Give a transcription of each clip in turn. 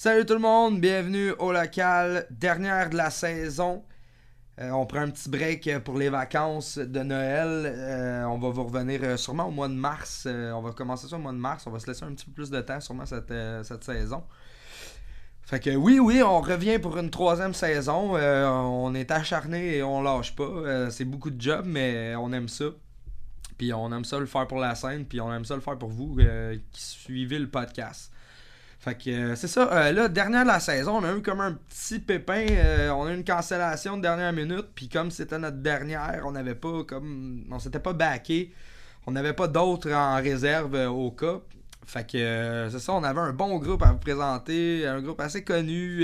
Salut tout le monde, bienvenue au local, dernière de la saison. On prend un petit break pour les vacances de Noël. On va vous revenir sûrement au mois de mars. On va commencer ça au mois de mars. On va se laisser un petit peu plus de temps sûrement cette saison. Fait que oui, on revient pour une troisième saison. On est acharné et on lâche pas. C'est beaucoup de job, mais on aime ça. Puis on aime ça le faire pour la scène, puis on aime ça le faire pour vous qui suivez le podcast. Fait que c'est ça, là, dernière de la saison, on a eu comme un petit pépin, on a eu une cancellation de dernière minute, puis comme c'était notre dernière, on s'était pas backé, on n'avait pas d'autres en réserve au cas. Fait que c'est ça, on avait un bon groupe à vous présenter, un groupe assez connu.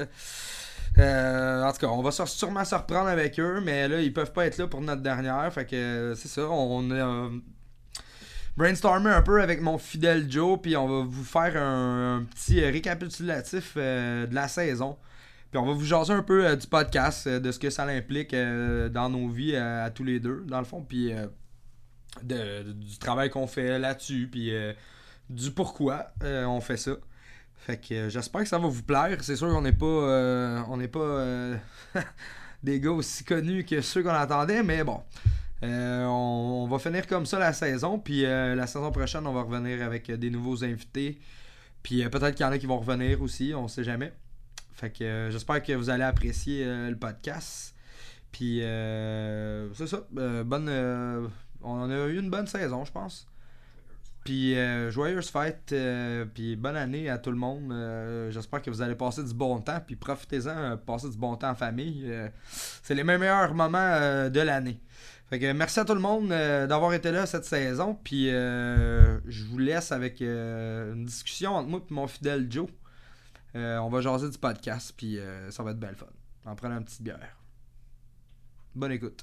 En tout cas, on va sûrement se reprendre avec eux, mais là, ils peuvent pas être là pour notre dernière. Fait que c'est ça, on a brainstormer un peu avec mon fidèle Joe, puis on va vous faire un petit récapitulatif de la saison. Puis on va vous jaser un peu du podcast, de ce que ça implique dans nos vies à tous les deux, dans le fond, puis du travail qu'on fait là-dessus, puis du pourquoi on fait ça. Fait que j'espère que ça va vous plaire. C'est sûr qu'on n'est pas des gars aussi connus que ceux qu'on attendait, mais bon. On va finir comme ça la saison, puis la saison prochaine on va revenir avec des nouveaux invités, puis peut-être qu'il y en a qui vont revenir aussi, on sait jamais. Fait que j'espère que vous allez apprécier le podcast, puis c'est ça, on a eu une bonne saison je pense, puis joyeuse fête, puis bonne année à tout le monde. J'espère que vous allez passer du bon temps, puis profitez-en, passez du bon temps en famille, c'est les meilleurs moments de l'année. Fait que merci à tout le monde d'avoir été là cette saison. Puis je vous laisse avec une discussion entre moi et mon fidèle Joe. On va jaser du podcast. Puis ça va être belle fun. En prenant une petite bière. Bonne écoute.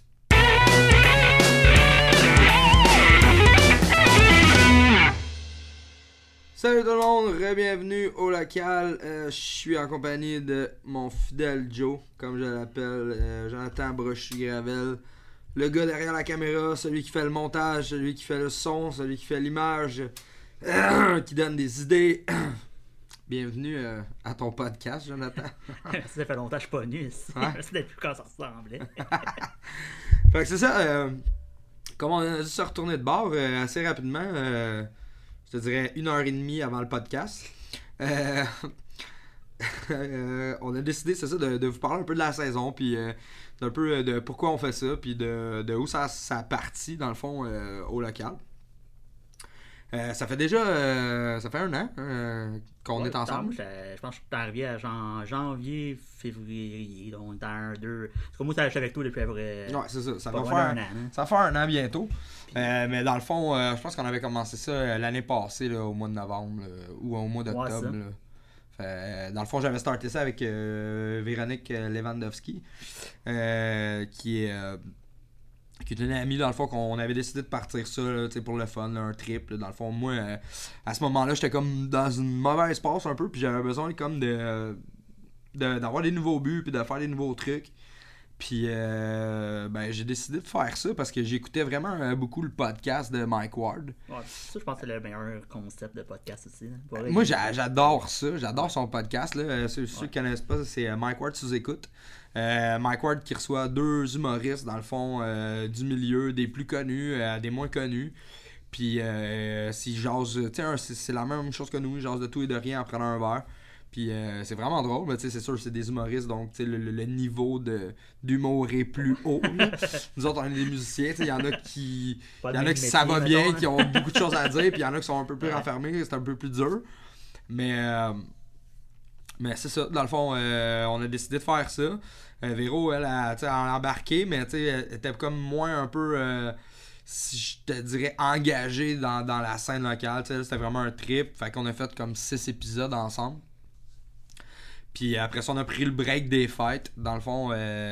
Salut tout le monde, bienvenue au local. Je suis en compagnie de mon fidèle Joe, comme je l'appelle, Jonathan Brochu-Gravel. Le gars derrière la caméra, celui qui fait le montage, celui qui fait le son, celui qui fait l'image, qui donne des idées. Bienvenue à ton podcast, Jonathan. Ça fait longtemps que je suis pas venu ici. Ouais. Je sais plus quand ça ressemblait. Fait que c'est ça, comme on a dû se retourner de bord assez rapidement, je te dirais 1h30 avant le podcast. On a décidé, c'est ça, de vous parler un peu de la saison, puis d'un peu de pourquoi on fait ça, puis de où ça partit, dans le fond, au local. Ça fait déjà ça fait un an qu'on est ensemble. Je pense que je suis arrivé à janvier, février. Donc, on est en 2. C'est comme moi, je suis avec toi depuis à peu près. Ouais, c'est ça. Ça pas va loin faire d'un an, hein. ça va faire un an bientôt. Mais dans le fond, je pense qu'on avait commencé ça l'année passée, là, au mois de novembre, là, ou au mois d'octobre. Ouais, Là. Dans le fond, j'avais starté ça avec Véronique Lewandowski, qui est une amie, dans le fond, qu'on avait décidé de partir ça là, pour le fun, là, un trip. Là, dans le fond, moi, à ce moment-là, j'étais comme dans une mauvaise passe un peu, puis j'avais besoin comme d'avoir des nouveaux buts, puis de faire des nouveaux trucs. Puis j'ai décidé de faire ça parce que j'écoutais vraiment beaucoup le podcast de Mike Ward. Ouais, ça, je pense que c'est le meilleur concept de podcast aussi. Hein. Moi, j'adore ça. J'adore son podcast. Là. Ceux qui ne connaissent pas, c'est Mike Ward sous écoute. Mike Ward qui reçoit 2 humoristes, dans le fond, du milieu, des plus connus, des moins connus. Puis, s'ils jasent, c'est la même chose que nous, ils jasent de tout et de rien en prenant un verre. Puis c'est vraiment drôle, mais c'est sûr c'est des humoristes, donc le niveau d'humour est plus haut. Nous autres, on est des musiciens, il y en a qui ça va bien, qui ont beaucoup de choses à dire, puis il y en a qui sont un peu plus renfermés, c'est un peu plus dur. Mais c'est ça, dans le fond, on a décidé de faire ça. Véro, elle a embarqué, mais elle était comme moins un peu... si je te dirais engagée dans la scène locale. C'était vraiment un trip. Fait qu'on a fait comme 6 épisodes ensemble. Puis après ça, on a pris le break des fêtes. Dans le fond,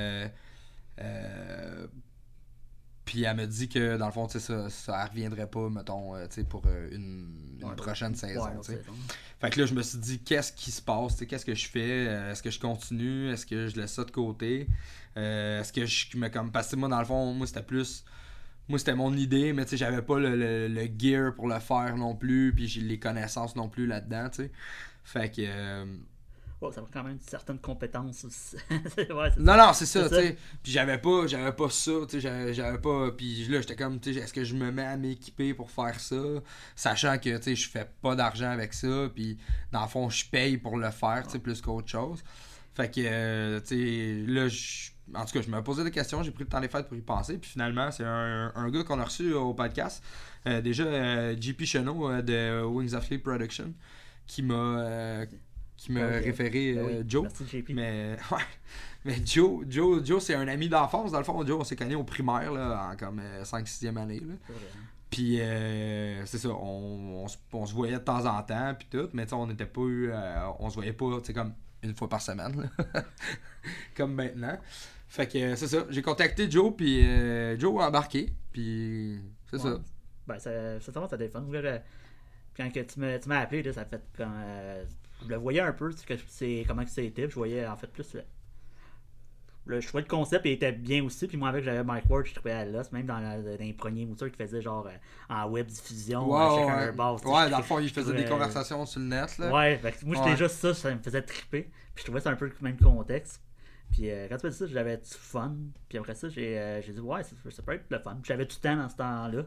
puis elle me dit que dans le fond, ça reviendrait pas, mettons, pour une prochaine saison. Fait que là, je me suis dit, qu'est-ce qui se passe? Qu'est-ce que je fais? Est-ce que je continue? Est-ce que je laisse ça de côté? Est-ce que je me comme. Parce que moi, dans le fond, moi, c'était mon idée, mais j'avais pas le gear pour le faire non plus, puis j'ai les connaissances non plus là-dedans, tu sais. Fait que Oh, ça prend quand même une certaine compétence aussi. Non, c'est ça, tu sais. Puis j'avais pas ça, tu sais, j'avais pas. Puis là, j'étais comme, tu sais, est-ce que je me mets à m'équiper pour faire ça, sachant que, tu sais, je fais pas d'argent avec ça, puis dans le fond, je paye pour le faire, tu sais, plus qu'autre chose. Fait que, tu sais, là, en tout cas, je me posais des questions, j'ai pris le temps des fêtes pour y penser, puis finalement, c'est un gars qu'on a reçu au podcast, déjà, JP Chenot de Wings of Sleep Production, qui m'a référé Joe. Merci, JP. Mais Joe, c'est un ami d'enfance. Dans le fond, Joe, on s'est connus au primaire, là, en comme 5-6e année. Là. Puis, c'est ça, on se voyait de temps en temps, puis tout, mais on n'était pas on se voyait pas, tu sais, comme une fois par semaine, là. Comme maintenant. Fait que, c'est ça, j'ai contacté Joe, puis Joe a embarqué, puis c'est ça. Ben, ça téléphone. Quand que tu m'as appelé, là, ça fait comme. Je le voyais un peu, comment que c'était, je voyais en fait plus. Je trouvais le concept et était bien aussi, puis moi avec j'avais Mike Ward, je trouvais à l'os, même dans les premiers moutures qu'il faisait genre en web diffusion, chacun dans le fond il faisait des conversations sur le net là. Ouais, moi c'était juste ça me faisait triper, puis je trouvais ça un peu le même contexte. Puis quand tu m'as dit ça, j'avais du fun, puis après ça j'ai dit ouais, ça peut être le fun. Puis j'avais du temps dans ce temps-là.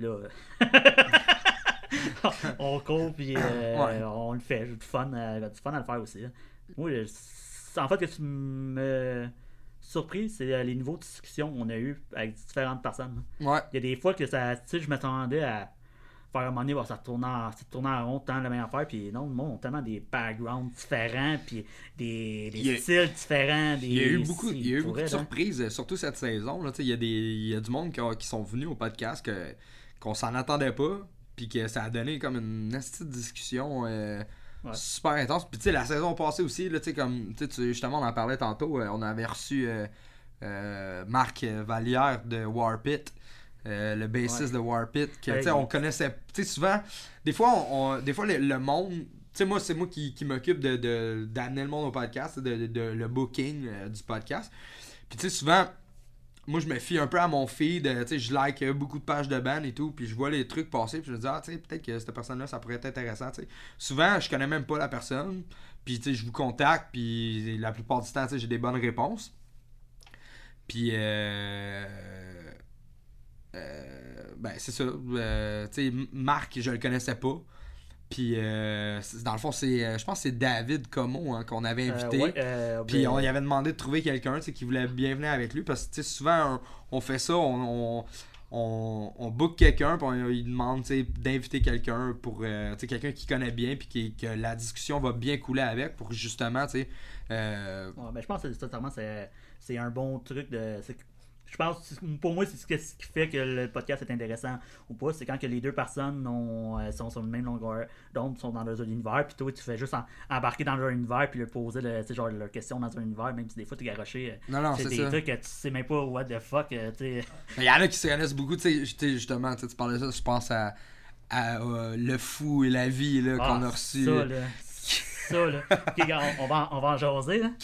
On court, puis on le fait, j'ai du fun à le faire aussi. Là. Moi, en fait, ce que tu me surpris, c'est les niveaux de discussion qu'on a eu avec différentes personnes. Ouais. Il y a des fois que ça, tu sais, je m'attendais à faire un moment donné, ça tourne en rond, tant la même affaire, puis non, le monde a tellement des backgrounds différents, puis des styles différents. Il y a eu beaucoup de surprises, surtout cette saison. Là, il y a du monde qui sont venus au podcast qu'on s'en attendait pas, puis que ça a donné comme une petite discussion super intense. Puis tu sais, la saison passée aussi, là, comme justement on en parlait tantôt, on avait reçu Marc Vallière de Warpit, le bassiste de Warpit, que on connaissait. Tu sais, souvent, des fois le monde. Tu sais, moi, c'est moi qui m'occupe d'amener le monde au podcast, de le booking du podcast. Puis tu sais, souvent. Moi, je me fie un peu à mon feed, tu sais, je like beaucoup de pages de band et tout, puis je vois les trucs passer, puis je me dis, tu sais, peut-être que cette personne-là, ça pourrait être intéressant, tu sais. Souvent, je connais même pas la personne, puis tu sais, je vous contacte, puis la plupart du temps, tu sais, j'ai des bonnes réponses. Puis, ben, c'est ça, tu sais, Marc, je le connaissais pas. Puis, dans le fond, je pense que c'est David Como qu'on avait invité. Puis, on lui avait demandé de trouver quelqu'un qui voulait bien venir avec lui. Parce que souvent, on fait ça, on book quelqu'un, puis on lui demande d'inviter quelqu'un pour quelqu'un qui connaît bien, puis que la discussion va bien couler avec pour justement. Ben, je pense que c'est un bon truc de. Je pense, pour moi, c'est ce qui fait que le podcast est intéressant ou pas. C'est quand que les deux personnes sont sur le même longueur d'onde, sont dans leur univers, puis toi, tu fais juste embarquer dans leur univers, puis leur poser genre, leurs questions dans un univers, même si des fois, tu es garoché. C'est des trucs que tu sais même pas what the fuck. Il y en a qui se connaissent beaucoup, justement, tu parlais de ça, je pense à Le Fou et la Vie là, qu'on a reçu. Ça, là. Okay, on va en jaser. Là.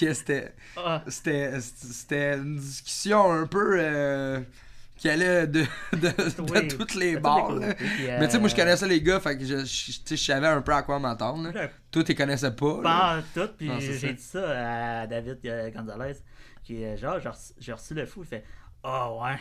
C'était une discussion un peu qui allait de toutes les barres. Mais tu sais, moi je connaissais les gars, fait que je savais un peu à quoi m'attendre. Toi, tu connaissais pas. Pas tout, puis j'ai dit ça à David Gonzalez, qui est genre, j'ai reçu Le Fou, il fait ouais.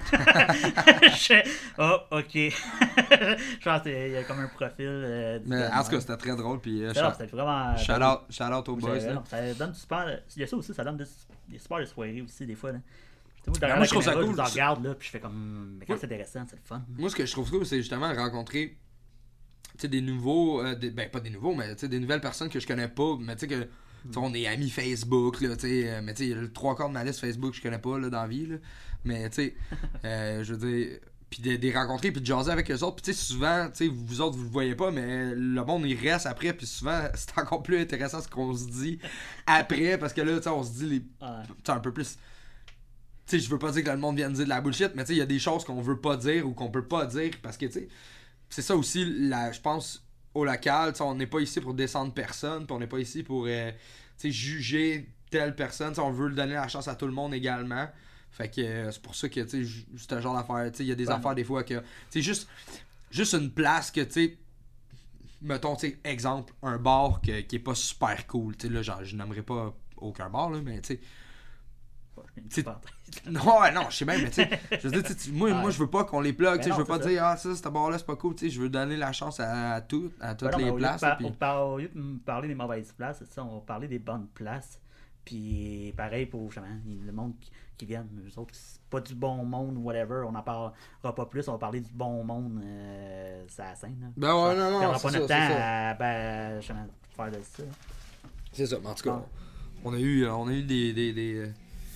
Ok. Je pense qu'il y a comme un profil. Mais en tout cas, c'était très drôle. Puis, c'était vraiment. Shout out aux boys. Ça donne super. Il y a ça aussi, ça donne des super soirées aussi, des fois. Là. Moi, je trouve ça cool. Je regarde, là, puis je fais comme. Mais quand c'est intéressant, c'est le fun. Moi, ce que je trouve cool, c'est justement rencontrer des nouveaux. Pas des nouveaux, mais des nouvelles personnes que je connais pas. Mais tu sais que. On est amis Facebook, là, mais tu sais, le 3/4 de ma liste Facebook, je connais pas là, dans la vie. Là. Mais tu sais, je veux dire, puis de rencontrer, puis de jaser avec eux autres. Puis tu sais, souvent, tu sais, vous autres, vous le voyez pas, mais le monde, il reste après. Puis souvent, c'est encore plus intéressant ce qu'on se dit après, parce que là, tu sais, on se dit un peu plus. Tu sais, je veux pas dire que le monde vient de dire de la bullshit, mais tu sais, il y a des choses qu'on veut pas dire ou qu'on peut pas dire, parce que tu sais, c'est ça aussi, je pense. Au local, on n'est pas ici pour descendre personne, puis on n'est pas ici pour juger telle personne, on veut donner la chance à tout le monde également. Fait que c'est pour ça que c'est un genre d'affaire, il y a des affaires des fois que juste une place que mettons, tu sais, exemple, un bar qui est pas super cool. Tu sais, là, genre, je n'aimerais pas aucun bar, là, mais tu sais. Non, je sais bien, mais tu sais, je veux dire, moi, je veux pas qu'on les plug, tu sais, je veux pas dire, ça, ce bar-là, c'est pas cool, tu sais, je veux donner la chance à toutes les places. Au lieu de parler des mauvaises places, on va parler des bonnes places. Puis pareil pour le monde qui vient, nous autres, c'est pas du bon monde ou whatever, on n'en parlera pas plus, on va parler du bon monde, c'est la scène. Là. Ben ouais, non, on n'a pas notre temps à faire de ça. C'est ça, mais en tout cas, on a eu des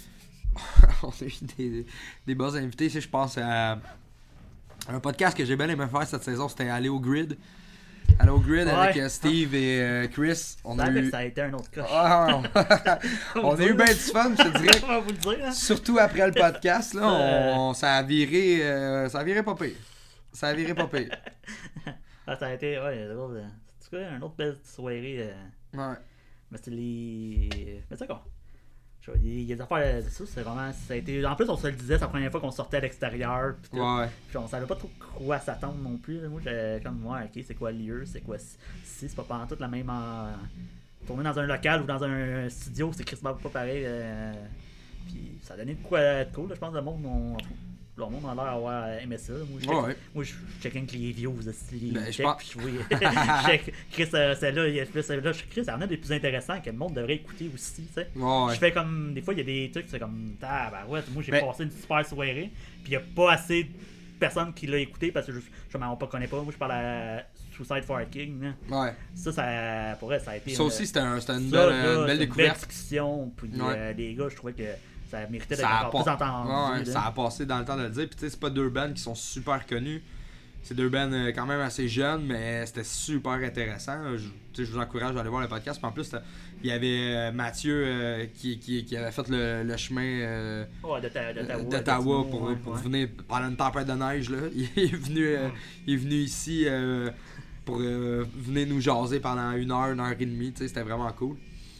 on a eu des bons invités. Je pense à un podcast que j'ai bien aimé faire cette saison, c'était Aller au Grid. Aller au Grid avec Steve et Chris. Ça a été un autre coche. On a eu bien du fun, je te dirais. On va vous le dire. Hein? Surtout après le podcast, là, ça a viré pas pire. Ça a viré pas pire. Ça a été, drôle. C'est une autre belle soirée. Ouais. Mais c'est les. Mais c'est quoi? Il y a des affaires, c'est vraiment. Ça a été, en plus, on se le disait, c'est la première fois qu'on sortait à l'extérieur. Puis on savait pas trop quoi s'attendre non plus. Moi, j'étais comme, ok, c'est quoi le lieu, c'est quoi si, c'est pas tout la même. Tourner dans un local ou dans un studio, c'est quasiment pas pareil. Puis ça a donné de quoi de cool, je pense, le monde a l'air d'avoir aimé ça. Moi, je checkais avec les views, les checks, puis Chris, celle-là, Chris, ça en a des plus intéressants que le monde devrait écouter aussi, tu sais. Je fais comme, des fois, il y a des trucs, c'est comme, moi, j'ai passé une super soirée, puis il n'y a pas assez de personnes qui l'ont écouté, parce que je m'en connais pas. Moi, je parle à Suicide for a King. Hein. Ça, pour vrai, ça a été... Ça aussi, c'était une belle découverte. Une belle discussion, puis les gars, je trouvais que ça méritait d'être encore plus entendu. Ça a passé dans le temps de le dire. Puis tu sais, c'est pas deux bands qui sont super connus. C'est deux bands quand même assez jeunes, mais c'était super intéressant. Je vous encourage à aller voir le podcast. Puis en plus, il y avait Mathieu qui avait fait le chemin d'Ottawa pour venir pendant une tempête de neige. Là. Il est venu ici pour venir nous jaser pendant 1 heure, 1 heure et demie. C'était vraiment cool.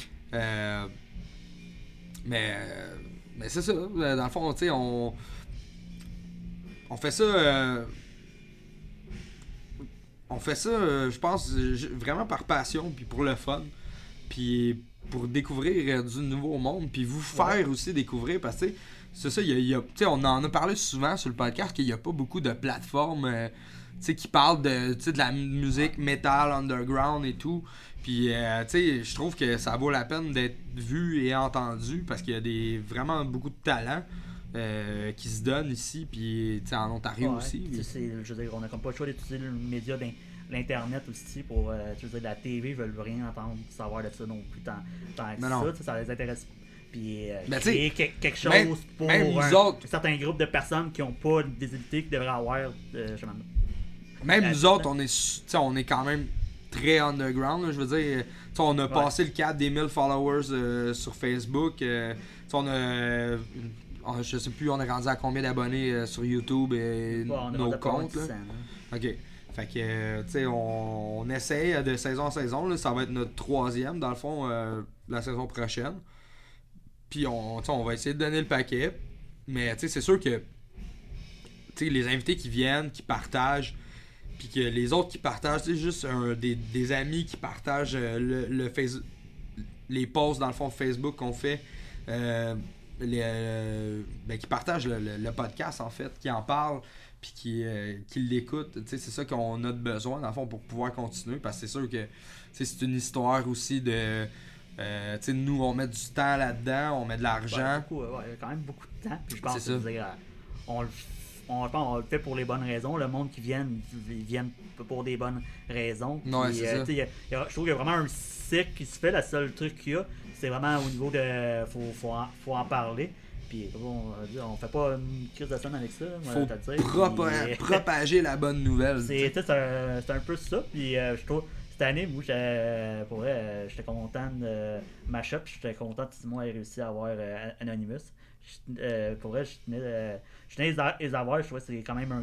Mais c'est ça, dans le fond, tu sais, on fait ça. On fait ça, je pense, vraiment par passion, puis pour le fun, puis pour découvrir du nouveau monde, puis vous faire aussi découvrir, parce que c'est ça, on en a parlé souvent sur le podcast qu'il n'y a pas beaucoup de plateformes qui parlent de la musique metal underground et tout. Puis, je trouve que ça vaut la peine d'être vu et entendu parce qu'il y a vraiment beaucoup de talent qui se donnent ici, puis en Ontario aussi. Je veux dire, on n'a comme pas le choix d'utiliser le média l'Internet aussi pour utiliser de la TV, ils veulent rien entendre, savoir de ça non plus tant que ça les intéresse. Puis créer quelque chose pour certains groupes de personnes qui n'ont pas des idées qu'ils devraient avoir. Même nous autres, on est quand même très underground, là, je veux dire, on a passé le cap des 1000 followers sur Facebook, on a, je sais plus, on est rendu à combien d'abonnés sur YouTube et nos comptes. Là. Ok, fait que, on essaye de saison en saison, là, ça va être notre 3e dans le fond la saison prochaine, puis on va essayer de donner le paquet, mais c'est sûr que les invités qui viennent, qui partagent, puis que les autres qui partagent, c'est juste des amis qui partagent les posts dans le fond Facebook qu'on fait, qui partagent le podcast en fait, qui en parlent, puis qui l'écoutent. C'est ça qu'on a de besoin dans le fond pour pouvoir continuer, parce que c'est sûr que c'est une histoire aussi de... nous on met du temps là-dedans, on met de l'argent. Il y a quand même beaucoup de temps, puis je pense que on le fait pour les bonnes raisons. Le monde qui viennent, ils viennent pour des bonnes raisons. Puis, je trouve qu'il y a vraiment un cycle qui se fait. Le seul truc qu'il y a, c'est vraiment au niveau de... Faut en parler. Puis on fait pas une crise de scène avec ça. Faut propager la bonne nouvelle. C'est un peu ça. Puis je trouve... Cette année, moi, j'étais content de Mashup. J'étais content que Simon ait réussi à avoir Anonymous. Pour vrai, je tenais à les avoir. Je trouvais que c'est quand même un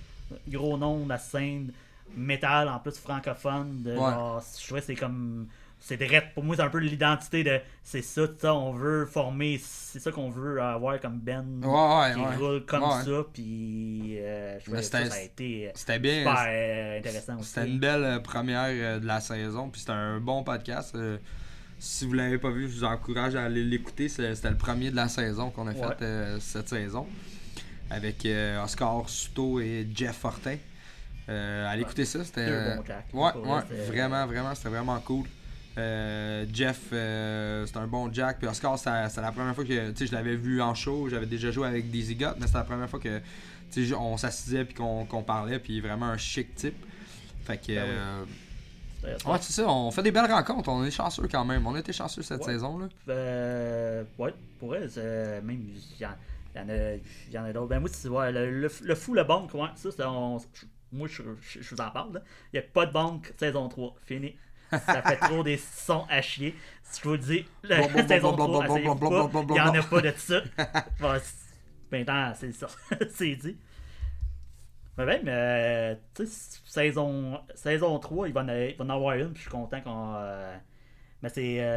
gros nom de la scène métal, en plus francophone. Je trouvais que c'est comme c'est direct. Pour moi, c'est un peu l'identité de c'est ça, on veut former, c'est ça qu'on veut avoir comme band qui roule comme ça. Puis je trouvais que ça a été super intéressant aussi. C'était une belle première de la saison. Puis c'était un bon podcast. Si vous l'avez pas vu, je vous encourage à aller l'écouter. C'était le premier de la saison qu'on a fait cette saison. Avec Oscar Souto et Jeff Fortin. Allez écouter ça, c'était vraiment, c'était vraiment cool. Jeff, c'est un bon Jack. Puis Oscar, c'est la première fois que je l'avais vu en show. J'avais déjà joué avec Dizzy Got, mais c'était la première fois que on s'assisait puis qu'on parlait. Puis vraiment un chic type. Fait que ouais, c'est ça, on fait des belles rencontres. On est chanceux quand même. On a été chanceux cette saison là. Ouais, pour elle, même il y en a d'autres. Ben moi, c'est le fou, le banque, ouais, ça, moi, je vous en parle. Il n'y a pas de banque saison 3. Fini. Ça fait trop des sons à chier. Si je vous le dis, la saison 3, asseyez-vous pas. Il n'y en a pas de ça. Maintenant, c'est ça. C'est dit. Mais même, tu sais, saison 3, il va en avoir une. Puis je suis content qu'on. Mais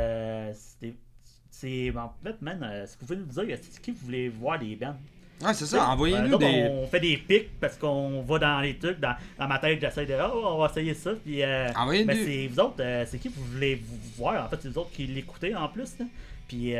c'est en fait, man, si vous pouvez nous dire, c'est qui vous voulez voir des bands? Ouais, c'est ça, envoyez-nous des... On fait des pics parce qu'on va dans les trucs, dans ma tête, j'essaie de on va essayer ça, puis mais c'est vous autres, c'est qui vous voulez voir? En fait, c'est vous autres qui l'écoutez en plus, là. Puis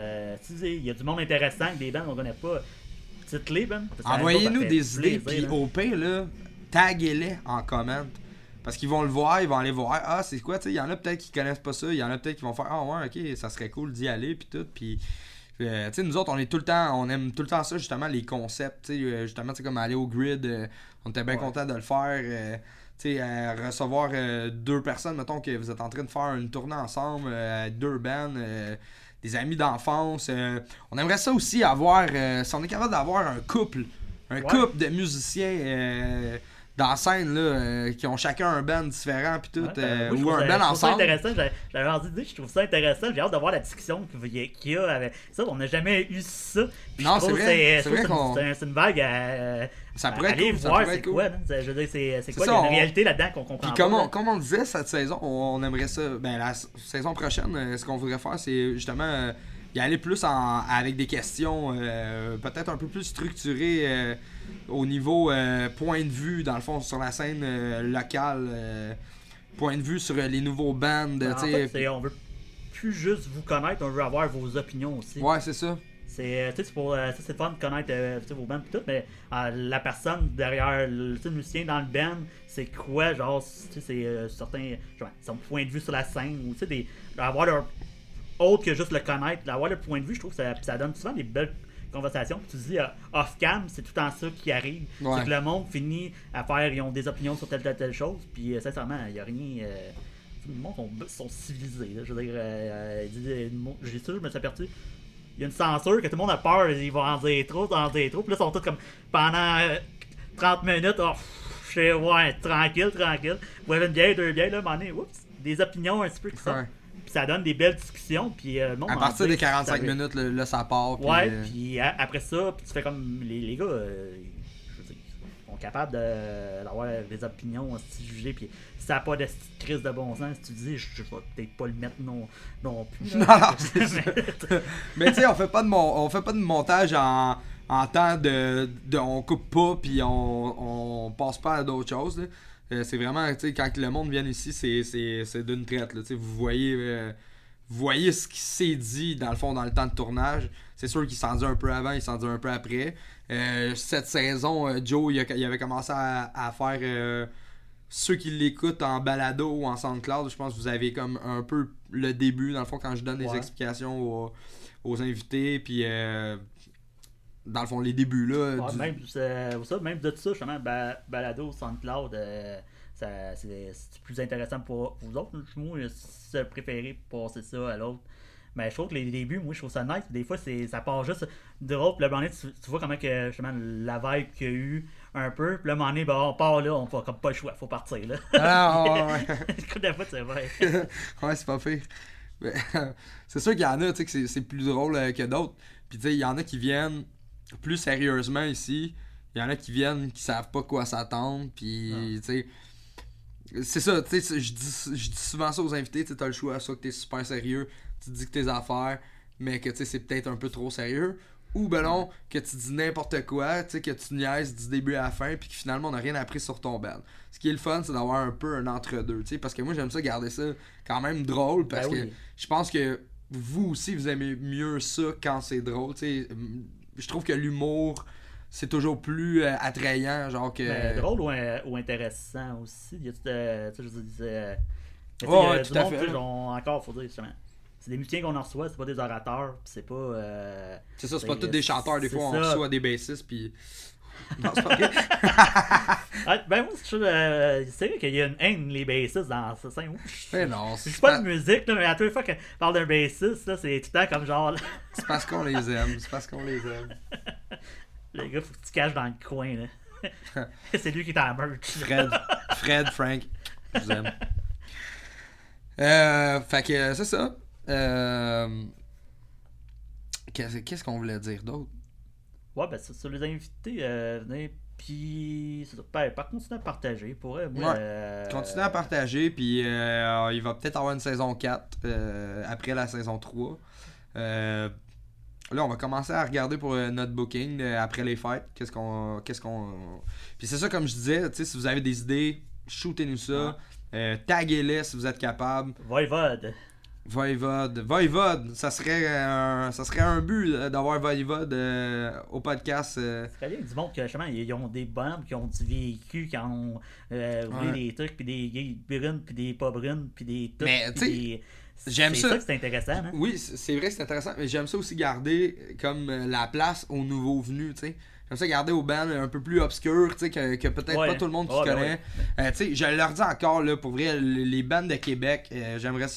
il y a du monde intéressant, des bands qu'on connaît pas, dites-les, ben. Envoyez-nous des idées, puis au pire, là, taguez-les en comment. Parce qu'ils vont le voir, ils vont aller voir, ah, c'est quoi, tu sais, il y en a peut-être qui connaissent pas ça, il y en a peut-être qui vont faire, ah ouais, ok, ça serait cool d'y aller, puis tout, puis... tu sais, nous autres, on aime tout le temps ça, justement, les concepts, tu sais, justement, tu sais, comme aller au grid, on était bien content de le faire, tu sais, recevoir 2 personnes, mettons que vous êtes en train de faire une tournée ensemble, 2 bands, des amis d'enfance, on aimerait ça aussi avoir, si on est capable d'avoir un couple de musiciens dans la scène là, qui ont chacun un band différent puis tout, ou un band ensemble. Je trouve ça intéressant, j'avais envie de dire, je trouve ça intéressant, j'ai hâte de voir la discussion qu'il y a avec ça, on n'a jamais eu ça. Non, c'est vrai, c'est une vague à ça pourrait aller être cool, voir c'est quoi, je veux dire, c'est quoi, il y a une réalité là-dedans qu'on comprend. Puis comme on disait, cette saison, on aimerait ça, ben la saison prochaine, ce qu'on voudrait faire, c'est justement y aller plus avec des questions peut-être un peu plus structurées au niveau point de vue, dans le fond, sur la scène locale, point de vue sur les nouveaux bands. En fait, on veut plus juste vous connaître, on veut avoir vos opinions aussi. Ouais, c'est ça. C'est c'est fun de connaître vos bands et tout, mais la personne derrière le musicien dans le band, c'est quoi, genre, c'est certains, genre, son point de vue sur la scène, ou avoir leur autre que juste le connaître, d'avoir le point de vue, je trouve que ça donne souvent des belles conversations. Tu dis off-cam, c'est tout le temps ça qui arrive. Ouais. C'est que le monde finit à faire, ils ont des opinions sur telle chose, puis sincèrement, il n'y a rien. Le monde sont civilisés. Là, je veux dire, j'ai sûr, je me suis aperçu. Il y a une censure que tout le monde a peur, ils vont en dire trop, puis là, ils sont tous comme pendant 30 minutes, tranquille. Vous avez une bière, 2 bières, là, à un moment donné, des opinions un petit peu qui sont. Ouais. Puis ça donne des belles discussions, puis bon, à partir des 45 minutes, là, ça part. Puis, puis après ça, puis tu fais comme les gars, je veux dire, ils sont capables d'avoir des opinions jugées, puis si ça n'a pas de crise de bon sens, si tu dis, je vais peut-être pas le mettre non plus. Non, c'est ça. Mais tu sais, on fait pas de montage en temps de on coupe pas, puis on passe pas à d'autres choses, là. C'est vraiment, tu sais, quand le monde vient ici, c'est d'une traite, là, tu sais, vous voyez ce qui s'est dit, dans le fond, dans le temps de tournage. C'est sûr qu'il s'en dit un peu avant, il s'en dit un peu après. Cette saison, Joe, il avait commencé à faire ceux qui l'écoutent en balado ou en SoundCloud. Je pense que vous avez comme un peu le début, dans le fond, quand je donne des explications aux invités, puis... dans le fond, les débuts, là. Même de ça, justement, balado, SoundCloud, c'est plus intéressant pour vous autres. Moi, je préféré passer ça à l'autre. Mais je trouve que les débuts, moi, je trouve ça nice. Des fois, ça part juste drôle. Puis là, tu vois comment que, justement, la vibe qu'il y a eu un peu. Puis là, on part là, on fait comme pas le choix, faut partir, là. Ouais. Des fois, c'est vrai. Ouais, c'est pas pire. C'est sûr qu'il y en a, tu sais, que c'est plus drôle que d'autres. Puis, tu sais, il y en a qui viennent plus sérieusement ici, il y en a qui viennent qui savent pas quoi s'attendre, puis tu sais, c'est ça, tu sais, je dis souvent ça aux invités, tu as le choix, soit que t'es super sérieux, tu dis que tes affaires, mais que tu sais, c'est peut-être un peu trop sérieux, ou ben non, que tu dis n'importe quoi, tu sais, que tu niaises du début à la fin, puis que finalement on n'a rien appris sur ton band. Ce qui est le fun, c'est d'avoir un peu un entre-deux, tu sais, parce que moi j'aime ça garder ça quand même drôle, parce que je pense que vous aussi vous aimez mieux ça quand c'est drôle, tu sais. Je trouve que l'humour, c'est toujours plus attrayant, genre que... Mais drôle ou intéressant aussi. Il y a tu sais, je disais... du tout à monde, fait. encore, faut dire, justement. C'est des musiciens qu'on en reçoit, c'est pas des orateurs, pis c'est pas... c'est ça, c'est pas tous des chanteurs, des fois on reçoit des bassistes, pis... Non, c'est pas vrai. Ben moi, c'est vrai qu'il y a une haine, les bassistes, dans ça. Mais non, je suis pas de musique, là, mais à toutes les fois qu'on parle d'un bassiste, là, c'est tout le temps comme genre... c'est parce qu'on les aime, c'est parce qu'on les aime. Le gars, faut que tu te caches dans le coin, là. C'est lui qui est à la merch. Fred, Frank, je vous aime. Fait que c'est ça. Qu'est-ce qu'on voulait dire d'autre? Ouais, ben sur les invités, venez, puis par continuer à partager. Pour eux, moi, continuez à partager, puis il va peut-être avoir une saison 4 après la saison 3. Là, on va commencer à regarder pour notre booking après les fêtes. Qu'est-ce qu'on. Puis c'est ça, comme je disais, tu sais, si vous avez des idées, shootez-nous ça. Taguez-les si vous êtes capable. Voivode, ça serait un but d'avoir Voivode au podcast. C'est très bien, du monde que justement, ils ont des bonhommes qui ont du vécu, qui ont roulé des trucs, puis des gays brunes, puis des pas brunes, puis des trucs. Mais tu sais, j'aime ça. C'est ça que c'est intéressant. Hein? Oui, c'est vrai que c'est intéressant, mais j'aime ça aussi garder comme la place aux nouveaux venus, tu sais. J'aime ça garder aux bands un peu plus obscurs, tu sais, que peut-être pas tout le monde qui connaît. Tu sais, je leur dis encore, là, pour vrai, les bands de Québec, j'aimerais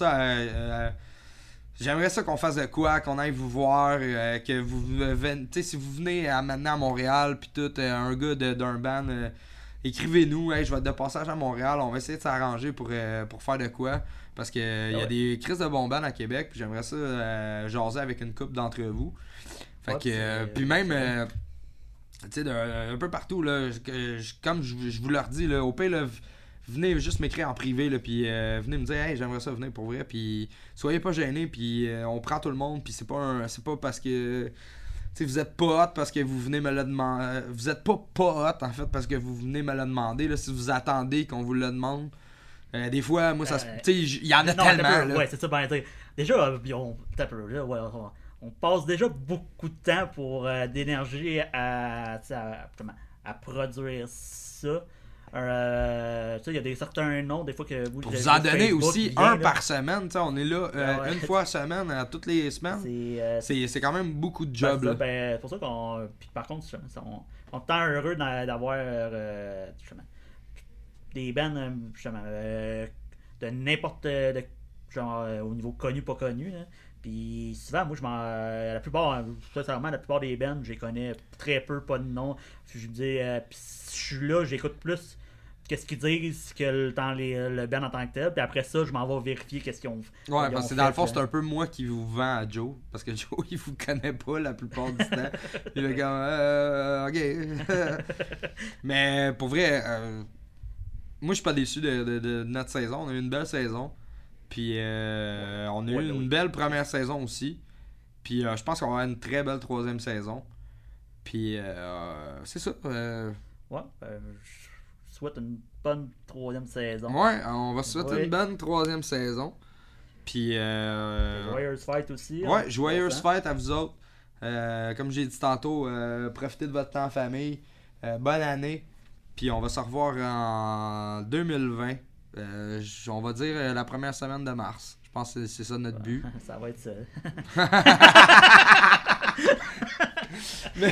ça qu'on fasse de quoi, qu'on aille vous voir, que vous venez, tu sais, si vous venez maintenant à Montréal, puis tout, un gars d'un band, écrivez-nous, hey, je vais être de passage à Montréal, on va essayer de s'arranger pour faire de quoi, parce que il y a des crises de bons bands à Québec, puis j'aimerais ça jaser avec une couple d'entre vous. Fait que, puis même... tu sais, un peu partout, là, comme je vous leur dis, là, au pire, là, venez juste m'écrire en privé, là, puis venez me dire, hey, j'aimerais ça venir pour vrai, puis soyez pas gênés, puis on prend tout le monde, puis c'est pas parce que, tu sais, vous êtes pas hot parce que vous venez me le demander, vous êtes pas hot, en fait, parce que vous venez me le demander, là, si vous attendez qu'on vous le demande, des fois, moi, ça se, tu sais, il y en a tellement, là. Ouais, c'est ça, ben, déjà, on passe déjà beaucoup de temps pour d'énergie à produire ça. Il y a certains noms, des fois que vous en donnez aussi un par semaine. On est là une fois semaine, toutes les semaines. C'est quand même beaucoup de job. C'est pour ça qu'on. Puis par contre, on est tant heureux d'avoir des bands de n'importe. Genre au niveau connu, pas connu. Hein. Puis souvent, moi, la plupart des bands, je les connais très peu, pas de nom. Je me dis, puis si je suis là, j'écoute plus qu'est-ce qu'ils disent que le band en tant que tel. Puis après ça, je m'en vais vérifier qu'est-ce qu'ils ont fait. Ouais, parce que dans le fond, c'est un peu moi qui vous vends à Joe. Parce que Joe, il vous connaît pas la plupart du temps. Il est comme, ok. Mais pour vrai, moi, je suis pas déçu de notre saison. On a eu une belle saison. Puis on a eu une belle première saison aussi. Puis je pense qu'on va avoir une très belle troisième saison. Puis c'est ça. Je souhaite une bonne troisième saison. Ouais, on va souhaiter une bonne troisième saison. Puis joyeuse fête aussi. Ouais, hein, joyeuse fête à vous autres. Comme j'ai dit tantôt, profitez de votre temps en famille. Bonne année. Puis on va se revoir en 2020. On va dire la première semaine de mars. Je pense que c'est ça notre but. Ça va être ça. Mais,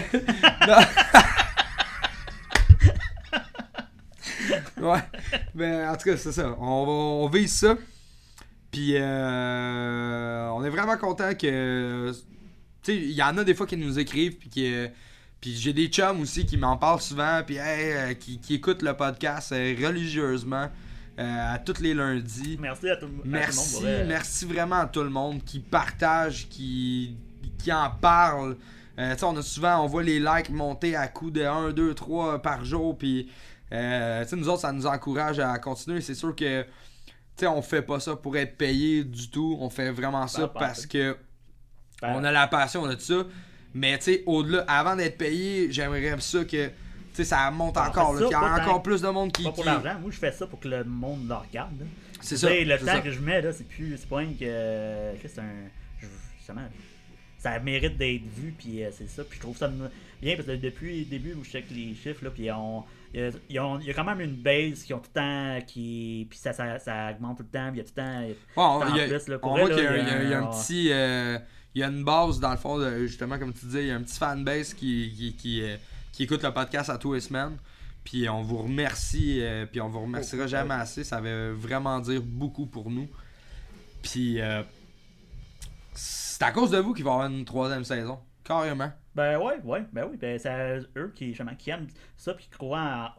ouais. Mais en tout cas, c'est ça. On vise ça. Puis on est vraiment content que. Tu sais, il y en a des fois qui nous écrivent. Puis j'ai des chums aussi qui m'en parlent souvent. Puis qui écoutent le podcast religieusement. À tous les lundis. Merci à tout le monde. Merci vraiment à tout le monde qui partage, qui en parle. On a souvent, on voit les likes monter à coups de 1, 2, 3 par jour. Puis Nous autres, ça nous encourage à continuer. C'est sûr que on fait pas ça pour être payé du tout. On fait vraiment ça parce que on a la passion de ça. Mais au-delà, avant d'être payé, j'aimerais ça que ça monte encore. Qu'il y a encore plus de monde qui. Pas pour l'argent. Moi, je fais ça pour que le monde le regarde. Là. C'est ça. Le temps que je mets, là, c'est pas rien que. C'est justement. Ça mérite d'être vu, puis c'est ça. Puis je trouve ça bien parce que depuis le début où je check les chiffres, là, puis il y a quand même une base qui ont tout le temps, puis ça augmente tout le temps, puis il y a tout le temps. On voit qu'il y a un petit. Il y a une base, dans le fond, justement, comme tu disais, il y a un petit fanbase qui écoute le podcast à tous les semaines. Puis on vous remercie, puis on vous remerciera jamais assez. Ça veut vraiment dire beaucoup pour nous. Puis c'est à cause de vous qu'il va y avoir une 3e saison. Carrément. Ben oui. Ben c'est eux qui aiment ça, puis qui croient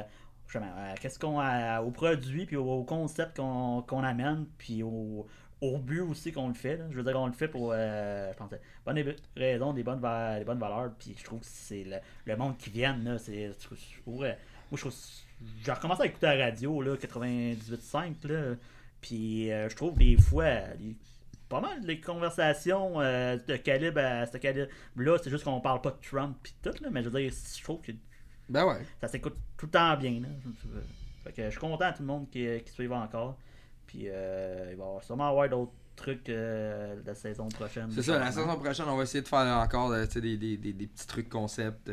au produit, puis au concept qu'on amène, puis au but aussi qu'on le fait. Là. Je veux dire, on le fait pour je pense, bonnes raisons, des bonnes valeurs. Puis je trouve que c'est le monde qui vient. Là, moi, je trouve. J'ai recommencé à écouter la radio, là, 98.5. Là, puis je trouve des fois. Pas mal les conversations de calibre à ce calibre-là. C'est juste qu'on parle pas de Trump pis tout. Là, mais je veux dire, je trouve que. Ben ouais. Ça s'écoute tout le temps bien. Là. Fait que je suis content à tout le monde qui suive encore. Puis il va sûrement avoir d'autres trucs la saison prochaine. C'est ça, la saison prochaine, on va essayer de faire encore des petits trucs concepts.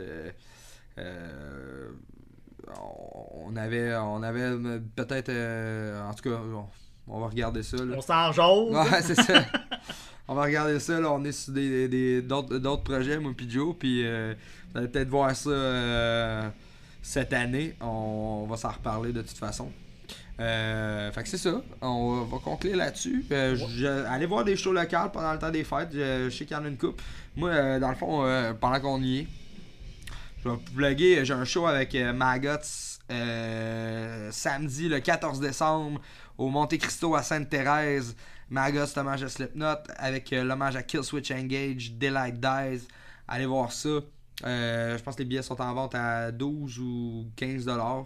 On avait peut-être. En tout cas, on va regarder ça. Là. On s'en jase. Ouais, c'est ça. On va regarder ça. Là. On est sur d'autres projets, moi et Joe. Puis vous allez peut-être voir ça cette année. On va s'en reparler de toute façon. Fait que c'est ça, on va conclure là-dessus. Allez voir des shows locales pendant le temps des fêtes, je sais qu'il y en a une couple. Moi, dans le fond, pendant qu'on y est, je vais vous plugger, j'ai un show avec Maggots samedi le 14 décembre au Monte Cristo à Sainte-Thérèse. Maggots, hommage à Slipknot avec l'hommage à Killswitch Engage, Daylight Dies. Allez voir ça. Je pense que les billets sont en vente à 12 ou 15$.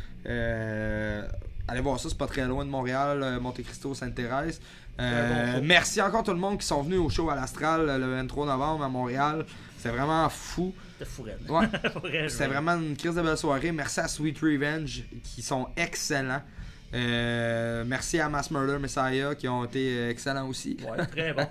Allez voir ça, c'est pas très loin de Montréal, Monte Cristo, Sainte-Thérèse. Merci encore tout le monde qui sont venus au show à l'Astral le 23 novembre à Montréal. C'est vraiment fou. C'était fou, ouais. C'était vraiment une crise de belle soirée. Merci à Sweet Revenge qui sont excellents. Merci à Mass Murder Messiah qui ont été excellents aussi. Ouais, très bon.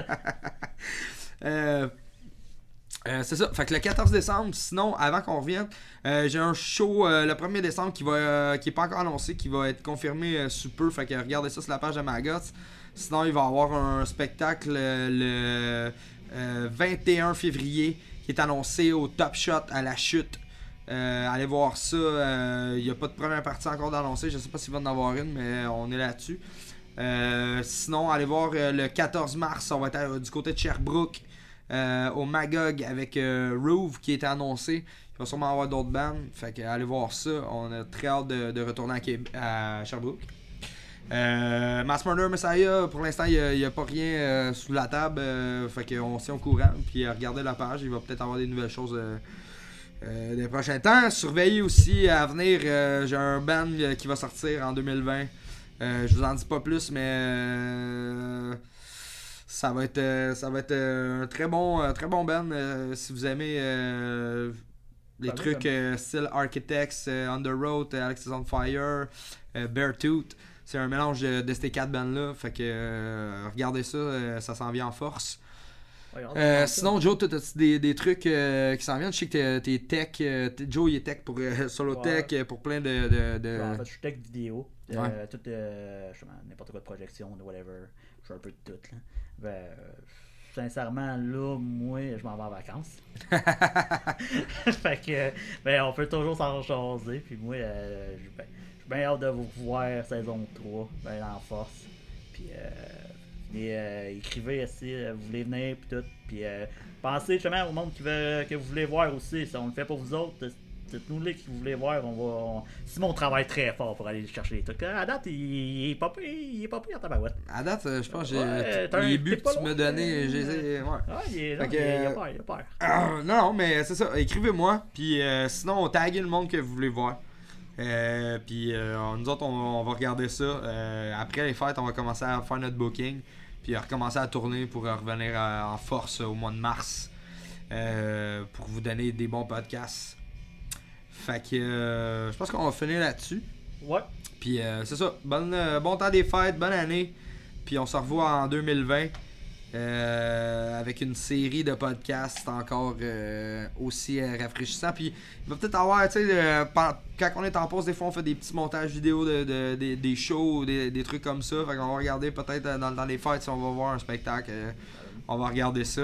C'est ça, fait que le 14 décembre, sinon avant qu'on revienne, j'ai un show le 1er décembre qui est pas encore annoncé, qui va être confirmé sous peu, fait que regardez ça sur la page de Maggots. Sinon il va y avoir un spectacle le 21 février qui est annoncé au Top Shot à la chute. Allez voir ça, il n'y a pas de première partie encore d'annoncer, je sais pas s'il va en avoir une, mais on est là-dessus. Sinon allez voir le 14 mars, on va être du côté de Sherbrooke. Au Magog avec Roove qui était annoncé. Il va sûrement avoir d'autres bands. Fait que allez voir ça. On a très hâte de retourner à Sherbrooke. Mass Murder Messiah, pour l'instant, il n'y a pas rien sous la table. Fait qu'on s'y est au courant. Puis regardez la page. Il va peut-être avoir des nouvelles choses des prochains temps. Surveillez aussi à venir. J'ai un band qui va sortir en 2020. Je vous en dis pas plus, mais. Ça va être un très bon band si vous aimez les trucs style Architects, On The Road, Alex is on Fire, Beartooth. C'est un mélange de ces 4 bands-là. Fait que regardez ça, ça s'en vient en force. Sinon, Joe, tu as des trucs qui s'en viennent? Je sais que t'es tech. Joe, il est tech pour Solotech, pour plein de... En fait, je suis tech vidéo. Tout, n'importe quoi de projection, de whatever. Je fais un peu de tout. Là. Sincèrement, là, moi, je m'en vais en vacances. Fait que, on peut toujours s'en jaser. Puis moi, je suis bien hâte de vous voir saison 3, en force. Puis, écrivez si vous voulez venir, puis tout. Puis, pensez justement au monde que vous voulez voir aussi. Si on le fait pour vous autres, dites-nous-les que vous voulez voir. Simon travaille très fort pour aller chercher les trucs. À date, il est pas pris en tabarouette. À date, je pense que les buts que tu m'as donné, j'ai. Il a peur. Non, mais c'est ça. Écrivez-moi. Puis sinon, taguez le monde que vous voulez voir. Puis nous autres, on va regarder ça. Après les fêtes, on va commencer à faire notre booking. Puis recommencer à tourner pour revenir en force au mois de mars. Pour vous donner des bons podcasts. Fait que je pense qu'on va finir là-dessus. Ouais. Puis c'est ça. Bon temps des fêtes, bonne année. Puis on se revoit en 2020 avec une série de podcasts encore aussi rafraîchissants. Puis il va peut-être avoir, tu sais, quand on est en pause, des fois on fait des petits montages vidéo des shows, des trucs comme ça. Fait qu'on va regarder peut-être dans les fêtes si on va voir un spectacle. On va regarder ça.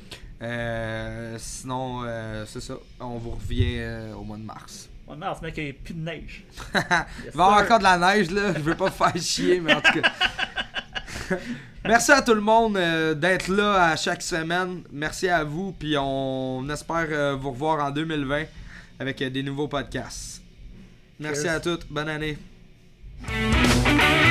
Sinon, c'est ça. On vous revient au mois de mars. Au mois de mars, mec, il n'y a plus de neige. Il va y avoir encore de la neige, là. Je veux pas vous faire chier, mais en tout cas. Merci à tout le monde d'être là à chaque semaine. Merci à vous. Puis on espère vous revoir en 2020 avec des nouveaux podcasts. Merci à toutes. Bonne année.